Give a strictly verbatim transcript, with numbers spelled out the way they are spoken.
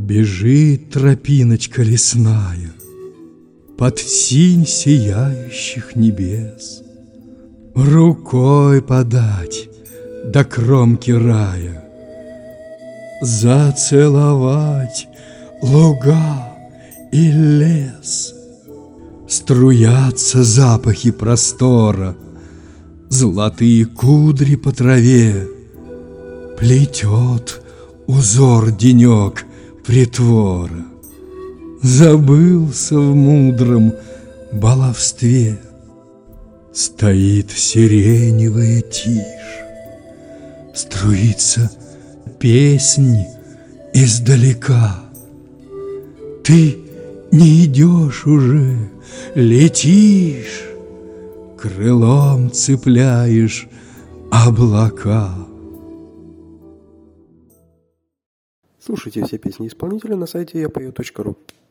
Бежит тропиночка лесная под синь сияющих небес. Рукой подать до кромки рая, зацеловать луга и лес. Струятся запахи простора, золотые кудри по траве. Плетет узор денек притвора, забылся в мудром баловстве. Стоит сиреневая тишь, струится песнь издалека. Ты не идешь уже, летишь, крылом цепляешь облака. Слушайте все песни исполнителя на сайте я пою точка ру.